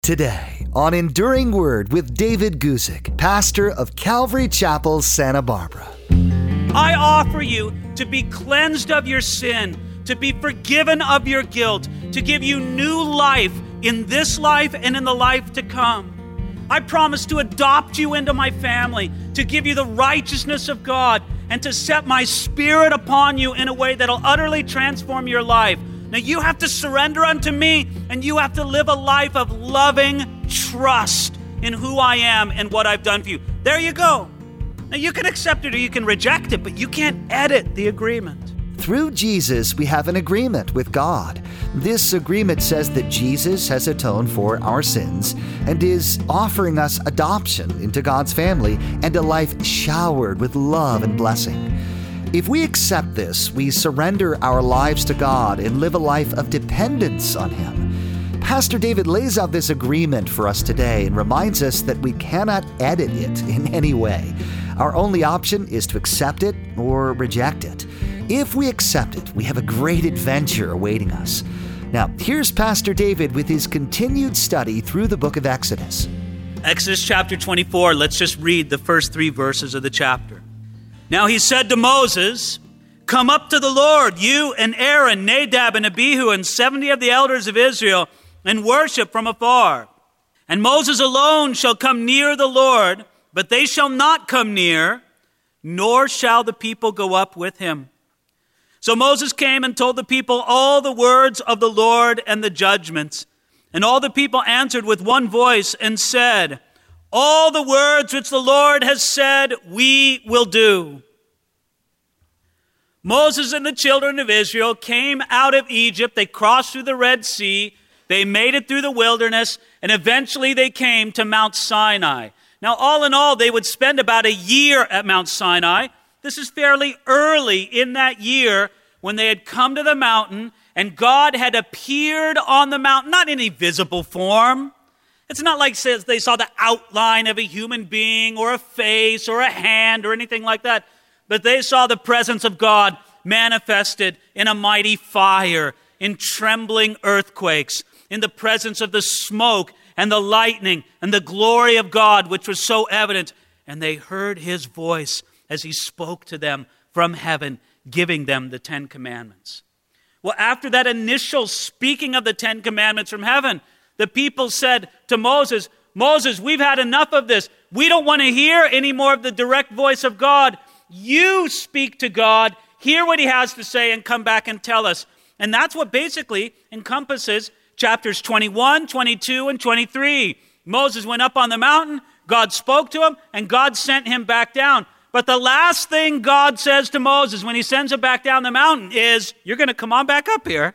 Today on Enduring Word with David Guzik, pastor of Calvary Chapel, Santa Barbara. I offer you to be cleansed of your sin, to be forgiven of your guilt, to give you new life in this life and in the life to come. I promise to adopt you into my family, to give you the righteousness of God, and to set my Spirit upon you in a way that'll utterly transform your life. Now you have to surrender unto me, and you have to live a life of loving trust in who I am and what I've done for you. There you go. Now you can accept it or you can reject it, but you can't edit the agreement. Through Jesus, we have an agreement with God. This agreement says that Jesus has atoned for our sins and is offering us adoption into God's family and a life showered with love and blessing. If we accept this, we surrender our lives to God and live a life of dependence on Him. Pastor David lays out this agreement for us today and reminds us that we cannot edit it in any way. Our only option is to accept it or reject it. If we accept it, we have a great adventure awaiting us. Now, here's Pastor David with his continued study through the book of Exodus. Exodus chapter 24, let's just read the first 3 verses of the chapter. Now he said to Moses, "Come up to the Lord, you and Aaron, Nadab and Abihu, and 70 of the elders of Israel, and worship from afar. And Moses alone shall come near the Lord, but they shall not come near, nor shall the people go up with him." So Moses came and told the people all the words of the Lord and the judgments. And all the people answered with one voice and said, "All the words which the Lord has said, we will do." Moses and the children of Israel came out of Egypt. They crossed through the Red Sea. They made it through the wilderness. And eventually they came to Mount Sinai. Now, all in all, they would spend about a year at Mount Sinai. This is fairly early in that year when they had come to the mountain and God had appeared on the mountain, not in a visible form. It's not like they saw the outline of a human being or a face or a hand or anything like that, but they saw the presence of God manifested in a mighty fire, in trembling earthquakes, in the presence of the smoke and the lightning and the glory of God, which was so evident. And they heard his voice as he spoke to them from heaven, giving them the 10 Commandments. Well, after that initial speaking of the 10 Commandments from heaven, the people said to Moses, "Moses, we've had enough of this. We don't want to hear any more of the direct voice of God. You speak to God, hear what he has to say, and come back and tell us." And that's what basically encompasses chapters 21, 22, and 23. Moses went up on the mountain, God spoke to him, and God sent him back down. But the last thing God says to Moses when he sends him back down the mountain is, "You're going to come on back up here.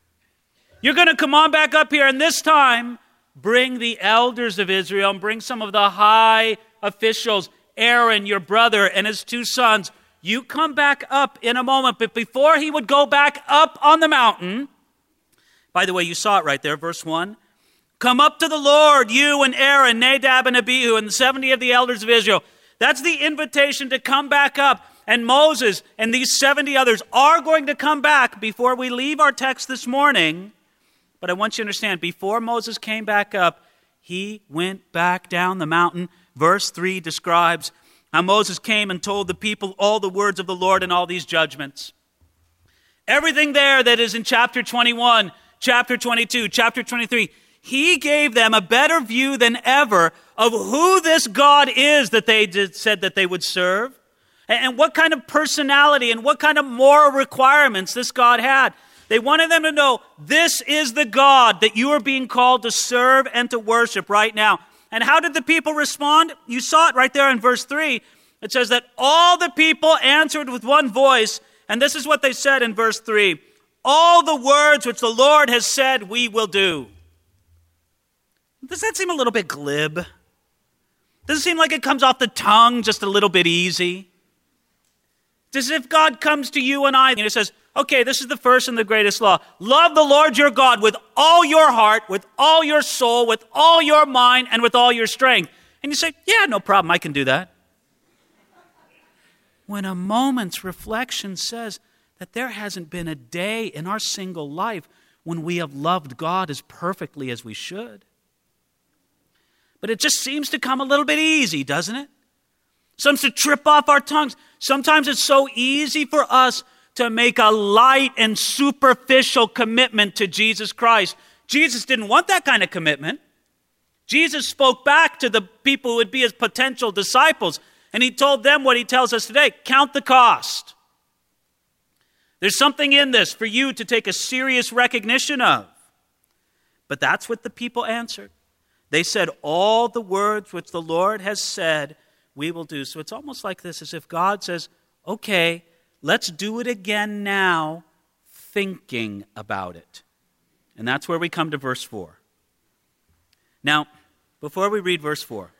You're going to come on back up here, and this time bring the elders of Israel and bring some of the high officials, Aaron, your brother, and his 2 sons. You come back up in a moment." But before he would go back up on the mountain, by the way, you saw it right there, verse 1. "Come up to the Lord, you and Aaron, Nadab and Abihu, and 70 of the elders of Israel." That's the invitation to come back up. And Moses and these 70 others are going to come back before we leave our text this morning. But I want you to understand, before Moses came back up, he went back down the mountain. Verse 3 describes how Moses came and told the people all the words of the Lord and all these judgments. Everything there that is in chapter 21, chapter 22, chapter 23, he gave them a better view than ever of who this God is that they said that they would serve, and what kind of personality and what kind of moral requirements this God had. They wanted them to know, this is the God that you are being called to serve and to worship right now. And how did the people respond? You saw it right there in verse 3. It says that all the people answered with one voice, and this is what they said in verse 3. "All the words which the Lord has said, we will do." Does that seem a little bit glib? Does it seem like it comes off the tongue just a little bit easy? It's as if God comes to you and I and he says, "Okay, this is the first and the greatest law. Love the Lord your God with all your heart, with all your soul, with all your mind, and with all your strength." And you say, "Yeah, no problem, I can do that." When a moment's reflection says that there hasn't been a day in our single life when we have loved God as perfectly as we should. But it just seems to come a little bit easy, doesn't it? Sometimes to trip off our tongues. Sometimes it's so easy for us to make a light and superficial commitment to Jesus Christ. Jesus didn't want that kind of commitment. Jesus spoke back to the people who would be his potential disciples, and he told them what he tells us today: count the cost. There's something in this for you to take a serious recognition of. But that's what the people answered. They said, all the words which the Lord has said, we will do. So it's almost like this, as if God says, okay, let's do it again now, thinking about it. And that's where we come to verse 4. Now, before we read verse 4,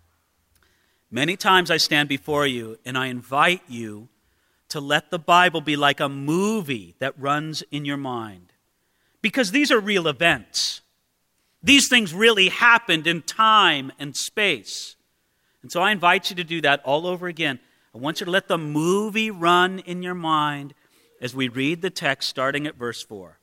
many times I stand before you and I invite you to let the Bible be like a movie that runs in your mind. Because these are real events. These things really happened in time and space. And so I invite you to do that all over again. I want you to let the movie run in your mind as we read the text starting at verse 4.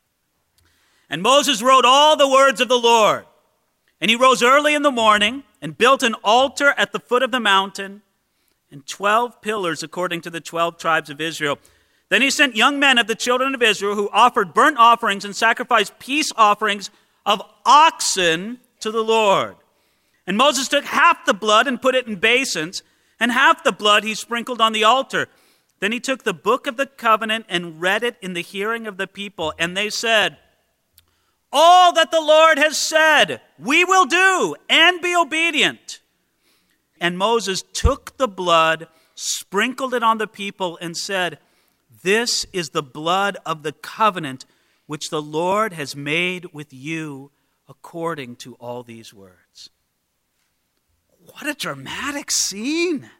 And Moses wrote all the words of the Lord. And he rose early in the morning and built an altar at the foot of the mountain and 12 pillars according to the 12 tribes of Israel. Then he sent young men of the children of Israel who offered burnt offerings and sacrificed peace offerings of oxen to the Lord. And Moses took half the blood and put it in basins, and half the blood he sprinkled on the altar. Then he took the book of the covenant and read it in the hearing of the people. And they said, all that the Lord has said, we will do and be obedient. And Moses took the blood, sprinkled it on the people, and said, this is the blood of the covenant which the Lord has made with you according to all these words. What a dramatic scene.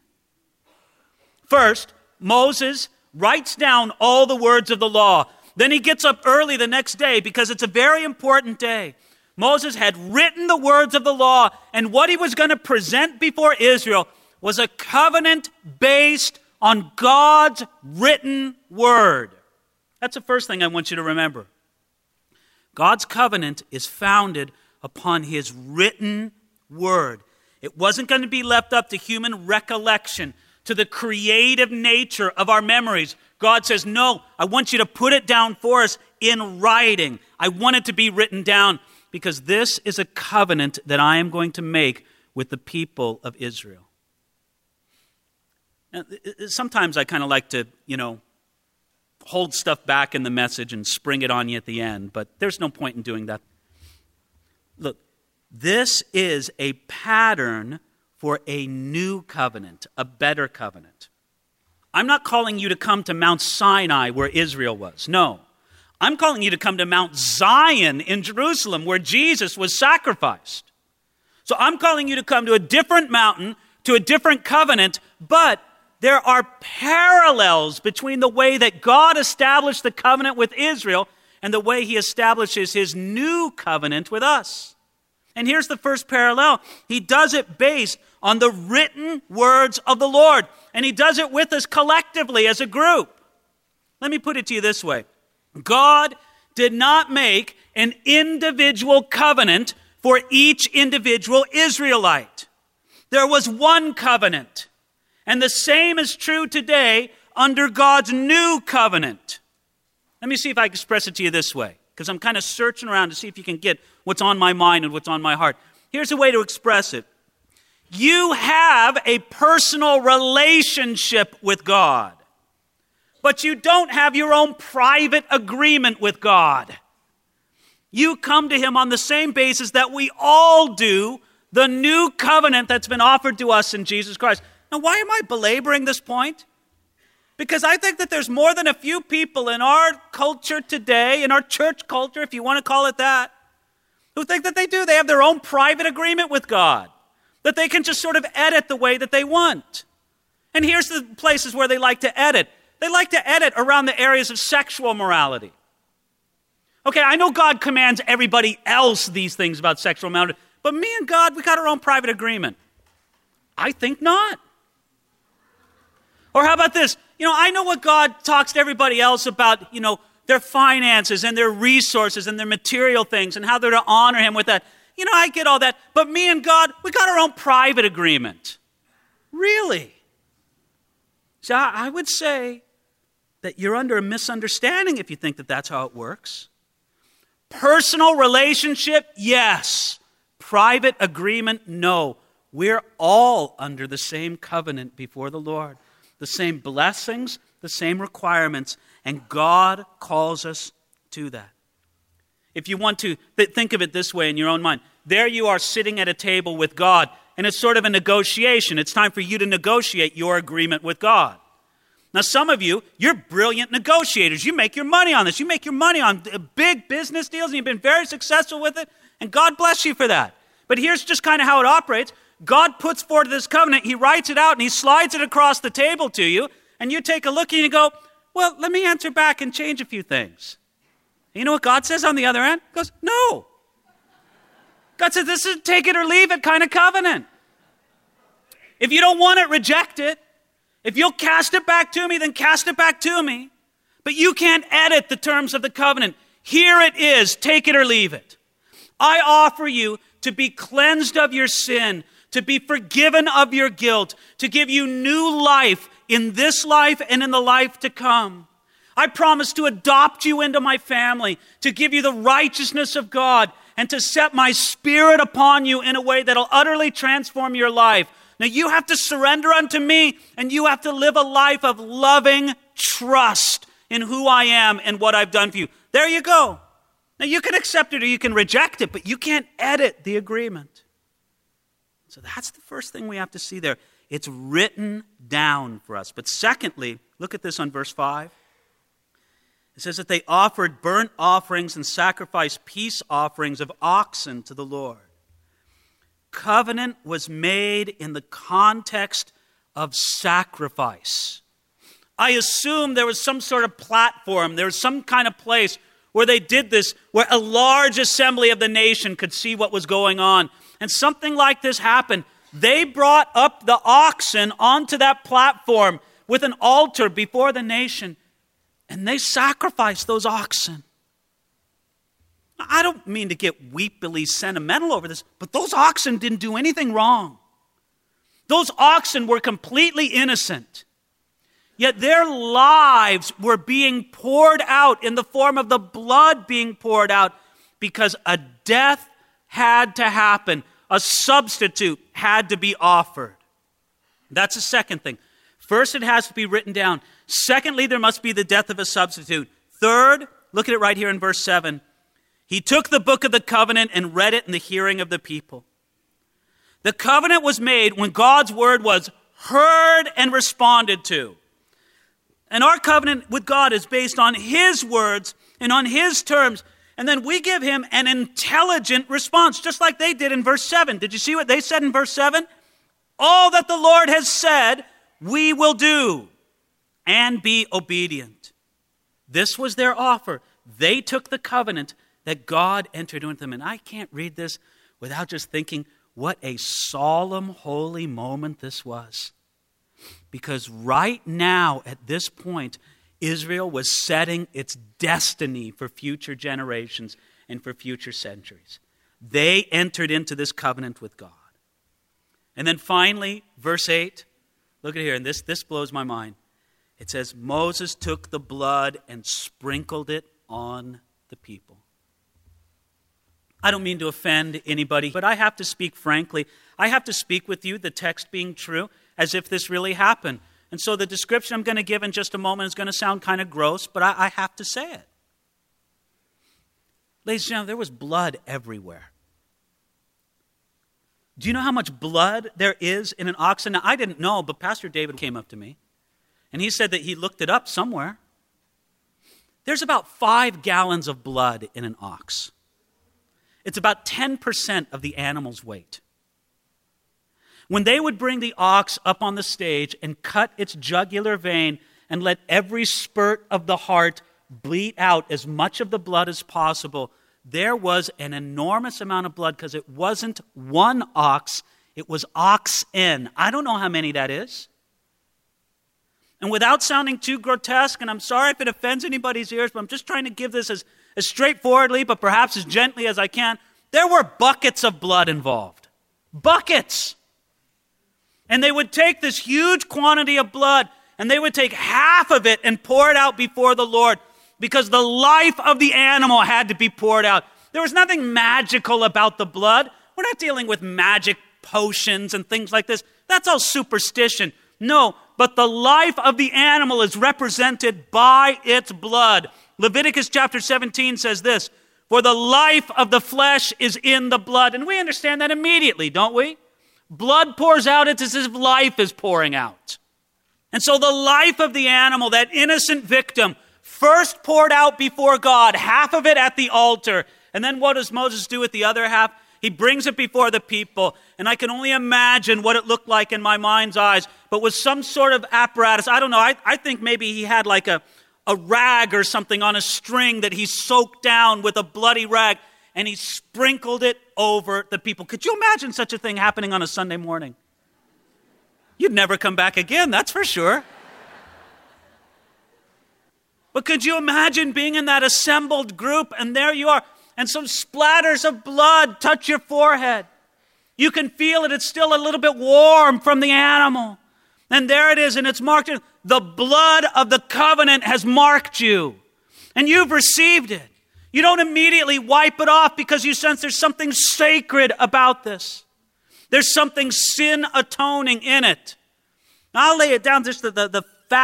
First, Moses writes down all the words of the law. Then he gets up early the next day because it's a very important day. Moses had written the words of the law, and what he was going to present before Israel was a covenant based on God's written word. That's the first thing I want you to remember. God's covenant is founded upon his written word. It wasn't going to be left up to human recollection, to the creative nature of our memories. God says, no, I want you to put it down for us in writing. I want it to be written down because this is a covenant that I am going to make with the people of Israel. Now, sometimes I kind of like to, hold stuff back in the message and spring it on you at the end, but there's no point in doing that. Look, this is a pattern for a new covenant, a better covenant. I'm not calling you to come to Mount Sinai where Israel was. No. I'm calling you to come to Mount Zion in Jerusalem where Jesus was sacrificed. So I'm calling you to come to a different mountain, to a different covenant, but there are parallels between the way that God established the covenant with Israel and the way he establishes his new covenant with us. And here's the first parallel. He does it based on the written words of the Lord. And he does it with us collectively as a group. Let me put it to you this way. God did not make an individual covenant for each individual Israelite. There was one covenant. And the same is true today under God's new covenant. Let me see if I can express it to you this way, because I'm kind of searching around to see if you can get what's on my mind and what's on my heart. Here's a way to express it. You have a personal relationship with God, but you don't have your own private agreement with God. You come to him on the same basis that we all do, the new covenant that's been offered to us in Jesus Christ. Now, why am I belaboring this point? Because I think that there's more than a few people in our culture today, in our church culture, if you want to call it that, who think that they do. They have their own private agreement with God, that they can just sort of edit the way that they want. And here's the places where they like to edit. They like to edit around the areas of sexual morality. Okay, I know God commands everybody else these things about sexual morality, but me and God, we got our own private agreement. I think not. Or how about this? I know what God talks to everybody else about, their finances and their resources and their material things and how they're to honor him with that. I get all that, but me and God, we got our own private agreement. Really? So I would say that you're under a misunderstanding if you think that that's how it works. Personal relationship, yes. Private agreement, no. We're all under the same covenant before the Lord. The same blessings, the same requirements, and God calls us to that. If you want to think of it this way in your own mind, there you are sitting at a table with God, and it's sort of a negotiation. It's time for you to negotiate your agreement with God. Now, some of you, you're brilliant negotiators. You make your money on this. You make your money on big business deals, and you've been very successful with it, and God bless you for that. But here's just kind of how it operates. God puts forward this covenant. He writes it out, and he slides it across the table to you, and you take a look, and you go, well, let me answer back and change a few things. And you know what God says on the other end? He goes, no. God says, this is a take it or leave it kind of covenant. If you don't want it, reject it. If you'll cast it back to me, then cast it back to me. But you can't edit the terms of the covenant. Here it is, take it or leave it. I offer you to be cleansed of your sin, to be forgiven of your guilt, to give you new life in this life and in the life to come. I promise to adopt you into my family, to give you the righteousness of God, and to set my Spirit upon you in a way that'll utterly transform your life. Now you have to surrender unto me, and you have to live a life of loving trust in who I am and what I've done for you. There you go. Now you can accept it or you can reject it, but you can't edit the agreement. So that's the first thing we have to see there. It's written down for us. But secondly, look at this on verse 5. It says that they offered burnt offerings and sacrificed peace offerings of oxen to the Lord. Covenant was made in the context of sacrifice. I assume there was some sort of platform, there was some kind of place where they did this, where a large assembly of the nation could see what was going on. And something like this happened. They brought up the oxen onto that platform with an altar before the nation, and they sacrificed those oxen. I don't mean to get weepily sentimental over this, but those oxen didn't do anything wrong. Those oxen were completely innocent. Yet their lives were being poured out in the form of the blood being poured out because a death had to happen. A substitute had to be offered. That's the second thing. First, it has to be written down. Secondly, there must be the death of a substitute. Third, look at it right here in verse 7. He took the book of the covenant and read it in the hearing of the people. The covenant was made when God's word was heard and responded to. And our covenant with God is based on his words and on his terms. And then we give him an intelligent response, just like they did in verse 7. Did you see what they said in verse 7? All that the Lord has said, we will do and be obedient. This was their offer. They took the covenant that God entered into them. And I can't read this without just thinking, what a solemn, holy moment this was. Because right now, at this point, Israel was setting its destiny for future generations and for future centuries. They entered into this covenant with God. And then finally, verse 8, look at here, and this blows my mind. It says, Moses took the blood and sprinkled it on the people. I don't mean to offend anybody, but I have to speak frankly. I have to speak with you, the text being true, as if this really happened. And so the description I'm going to give in just a moment is going to sound kind of gross, but I have to say it. Ladies and gentlemen, there was blood everywhere. Do you know how much blood there is in an oxen? Now, I didn't know, but Pastor David came up to me, and he said that he looked it up somewhere. There's about 5 gallons of blood in an ox. It's about 10% of the animal's weight. When they would bring the ox up on the stage and cut its jugular vein and let every spurt of the heart bleed out as much of the blood as possible, there was an enormous amount of blood because it wasn't one ox, it was oxen. I don't know how many that is. And without sounding too grotesque, and I'm sorry if it offends anybody's ears, but I'm just trying to give this as straightforwardly, but perhaps as gently as I can. there were buckets of blood involved. Buckets. And they would take this huge quantity of blood, and they would take half of it and pour it out before the Lord, because the life of the animal had to be poured out. There was nothing magical about the blood. We're not dealing with magic potions and things like this. That's all superstition. No, but the life of the animal is represented by its blood. Leviticus chapter 17 says this, "For the life of the flesh is in the blood." And we understand that immediately, don't we? Blood pours out, it's as if life is pouring out. And so the life of the animal, that innocent victim, first poured out before God, half of it at the altar. And then what does Moses do with the other half? He brings it before the people. And I can only imagine what it looked like in my mind's eyes, but with some sort of apparatus. I don't know. I think maybe he had like a rag or something on a string that he soaked down with a bloody rag, and he sprinkled it over the people. Could you imagine such a thing happening on a Sunday morning? You'd never come back again, that's for sure. But could you imagine being in that assembled group, and there you are, and some splatters of blood touch your forehead. You can feel it. It's still a little bit warm from the animal. And there it is, and it's marked. The blood of the covenant has marked you, and you've received it. You don't immediately wipe it off because you sense there's something sacred about this. There's something sin atoning in it. Now, I'll lay it down, just the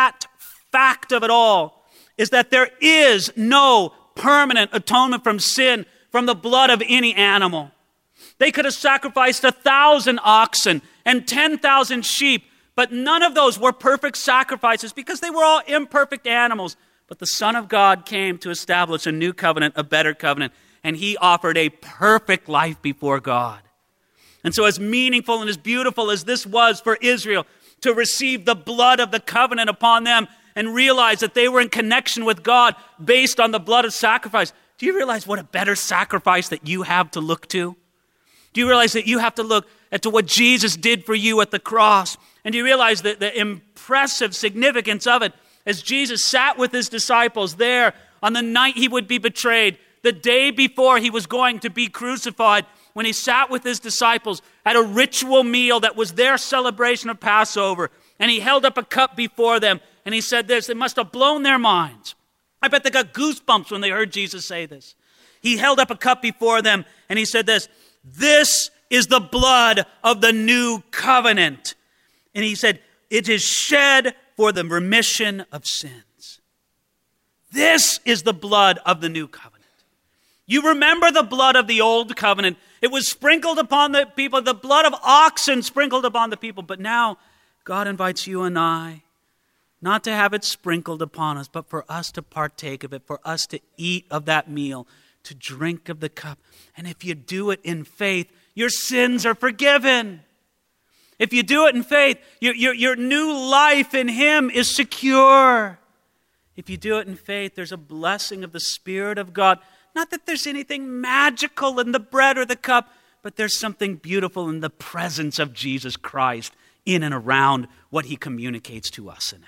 fact of it all is that there is no permanent atonement from sin from the blood of any animal. They could have sacrificed 1,000 oxen and 10,000 sheep, but none of those were perfect sacrifices because they were all imperfect animals. But the Son of God came to establish a new covenant, a better covenant, and he offered a perfect life before God. And so as meaningful and as beautiful as this was for Israel to receive the blood of the covenant upon them and realize that they were in connection with God based on the blood of sacrifice, do you realize what a better sacrifice that you have to look to? Do you realize that you have to look to what Jesus did for you at the cross? And do you realize that the impressive significance of it as Jesus sat with his disciples there on the night he would be betrayed, the day before he was going to be crucified, when he sat with his disciples at a ritual meal that was their celebration of Passover, and he held up a cup before them, and he said this. It must have blown their minds. I bet they got goosebumps when they heard Jesus say this. He held up a cup before them, and he said this, "This is the blood of the new covenant." And he said, "It is shed for the remission of sins." This is the blood of the new covenant. You remember the blood of the old covenant. It was sprinkled upon the people, the blood of oxen sprinkled upon the people. But now God invites you and I not to have it sprinkled upon us, but for us to partake of it, for us to eat of that meal, to drink of the cup. And if you do it in faith, your sins are forgiven. If you do it in faith, your new life in him is secure. If you do it in faith, there's a blessing of the Spirit of God. Not that there's anything magical in the bread or the cup, but there's something beautiful in the presence of Jesus Christ in and around what he communicates to us in it.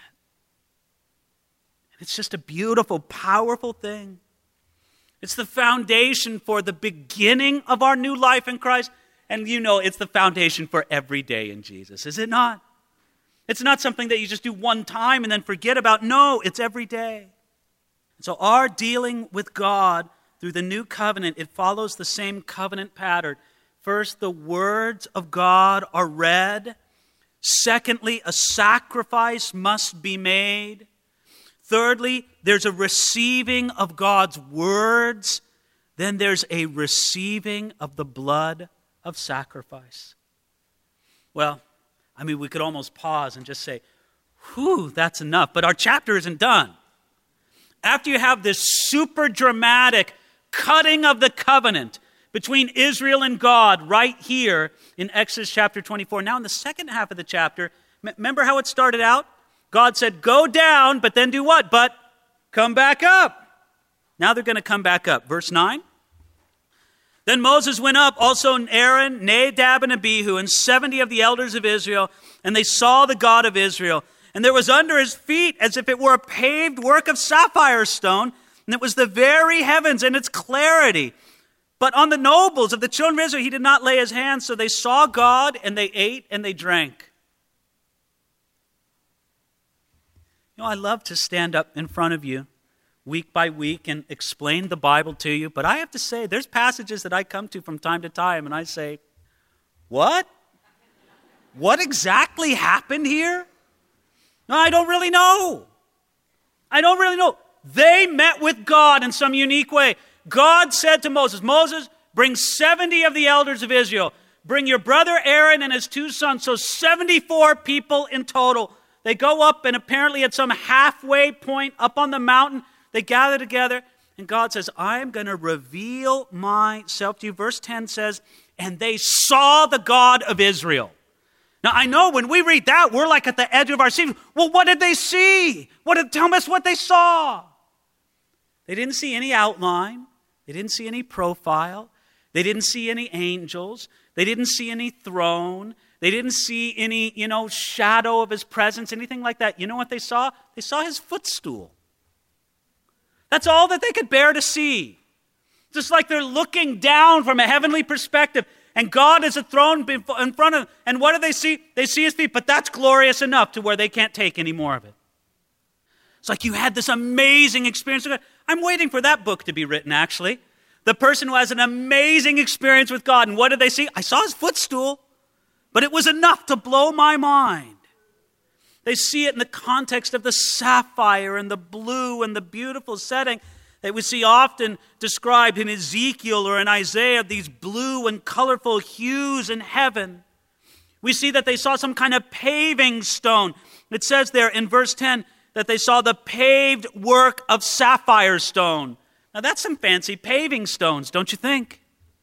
And it's just a beautiful, powerful thing. It's the foundation for the beginning of our new life in Christ. And you know, it's the foundation for every day in Jesus, is it not? It's not something that you just do one time and then forget about. No, it's every day. And so our dealing with God through the new covenant, it follows the same covenant pattern. First, the words of God are read. Secondly, a sacrifice must be made. Thirdly, there's a receiving of God's words. Then there's a receiving of the blood of sacrifice. Well, I mean, we could almost pause and just say, whew, that's enough. But our chapter isn't done. After you have this super dramatic cutting of the covenant between Israel and God right here in Exodus chapter 24. Now in the second half of the chapter, remember how it started out? God said, go down, but then do what? But come back up. Now they're going to come back up. Verse 9. Then Moses went up, also Aaron, Nadab, and Abihu, and 70 of the elders of Israel, and they saw the God of Israel. And there was under his feet, as if it were a paved work of sapphire stone, and it was the very heavens and its clarity. But on the nobles of the children of Israel, he did not lay his hands. So they saw God, and they ate and they drank. You know, I love to stand up in front of you week by week and explain the Bible to you. But I have to say, there's passages that I come to from time to time, and I say, what? What exactly happened here? No, I don't really know. I don't really know. They met with God in some unique way. God said to Moses, Moses, bring 70 of the elders of Israel. Bring your brother Aaron and his 2 sons. So 74 people in total. They go up, and apparently at some halfway point up on the mountain, they gather together. And God says, I'm going to reveal myself to you. Verse 10 says, and they saw the God of Israel. Now, I know when we read that, we're like at the edge of our seat. Well, what did they see? Tell us what they saw. They didn't see any outline. They didn't see any profile. They didn't see any angels. They didn't see any throne. They didn't see any, shadow of his presence, anything like that. You know what they saw? They saw his footstool. That's all that they could bear to see. Just like they're looking down from a heavenly perspective, and God is enthroned in front of them. And what do they see? They see his feet, but that's glorious enough to where they can't take any more of it. It's like you had this amazing experience. I'm waiting for that book to be written, actually. The person who has an amazing experience with God. And what did they see? I saw his footstool, but it was enough to blow my mind. They see it in the context of the sapphire and the blue and the beautiful setting that we see often described in Ezekiel or in Isaiah, these blue and colorful hues in heaven. We see that they saw some kind of paving stone. It says there in verse 10 that they saw the paved work of sapphire stone. Now that's some fancy paving stones, don't you think?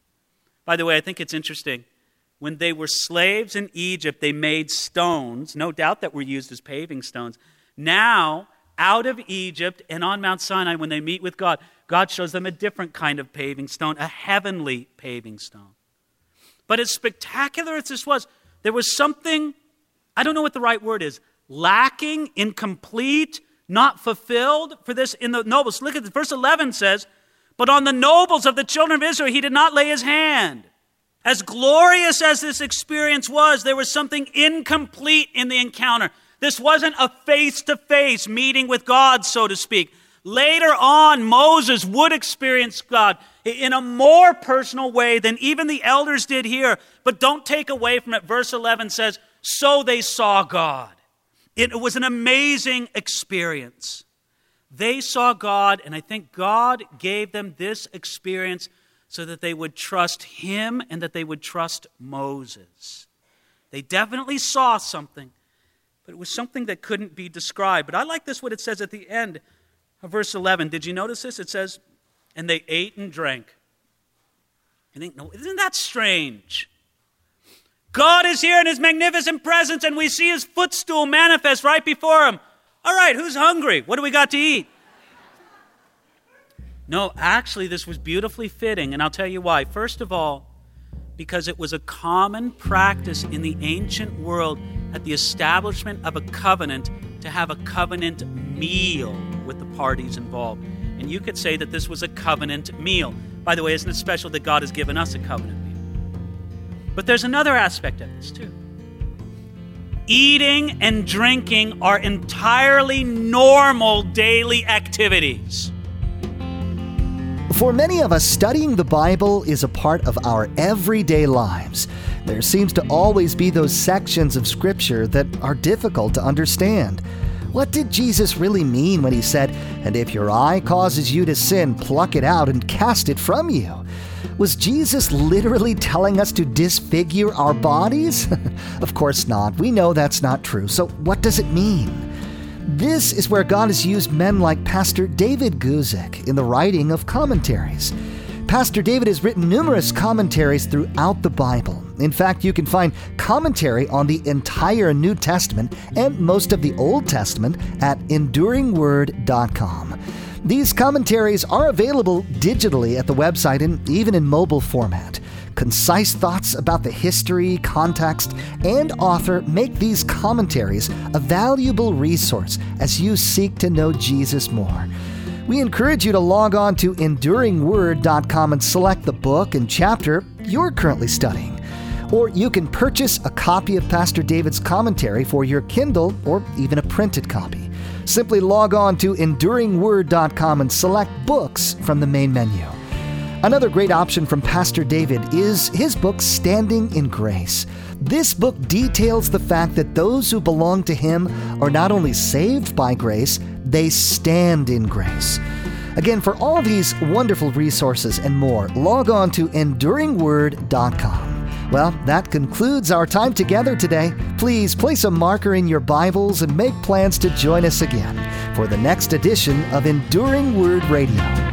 By the way, I think it's interesting. When they were slaves in Egypt, they made stones, no doubt that were used as paving stones. Now, out of Egypt and on Mount Sinai, when they meet with God, God shows them a different kind of paving stone, a heavenly paving stone. But as spectacular as this was, there was something, I don't know what the right word is, lacking, incomplete, not fulfilled for this in the nobles. Look at this. Verse 11 says, but on the nobles of the children of Israel, he did not lay his hand. As glorious as this experience was, there was something incomplete in the encounter. This wasn't a face-to-face meeting with God, so to speak. Later on, Moses would experience God in a more personal way than even the elders did here. But don't take away from it. Verse 11 says, so they saw God. It was an amazing experience. They saw God, and I think God gave them this experience so that they would trust him and that they would trust Moses. They definitely saw something, but it was something that couldn't be described. But I like this, what it says at the end of verse 11. Did you notice this? It says, and they ate and drank. You think, no, isn't that strange? God is here in his magnificent presence, and we see his footstool manifest right before him. All right, who's hungry? What do we got to eat? No, actually, this was beautifully fitting, and I'll tell you why. First of all, because it was a common practice in the ancient world at the establishment of a covenant to have a covenant meal with the parties involved. And you could say that this was a covenant meal. By the way, isn't it special that God has given us a covenant meal? But there's another aspect of this, too. Eating and drinking are entirely normal daily activities. For many of us, studying the Bible is a part of our everyday lives. There seems to always be those sections of Scripture that are difficult to understand. What did Jesus really mean when he said, "And if your eye causes you to sin, pluck it out and cast it from you"? Was Jesus literally telling us to disfigure our bodies? Of course not. We know that's not true. So what does it mean? This is where God has used men like Pastor David Guzik in the writing of commentaries. Pastor David has written numerous commentaries throughout the Bible. In fact, you can find commentary on the entire New Testament and most of the Old Testament at enduringword.com. These commentaries are available digitally at the website and even in mobile format. Concise thoughts about the history, context, and author make these commentaries a valuable resource as you seek to know Jesus more. We encourage you to log on to EnduringWord.com and select the book and chapter you're currently studying. Or you can purchase a copy of Pastor David's commentary for your Kindle or even a printed copy. Simply log on to EnduringWord.com and select Books from the main menu. Another great option from Pastor David is his book, Standing in Grace. This book details the fact that those who belong to him are not only saved by grace, they stand in grace. Again, for all these wonderful resources and more, log on to EnduringWord.com. Well, that concludes our time together today. Please place a marker in your Bibles and make plans to join us again for the next edition of Enduring Word Radio.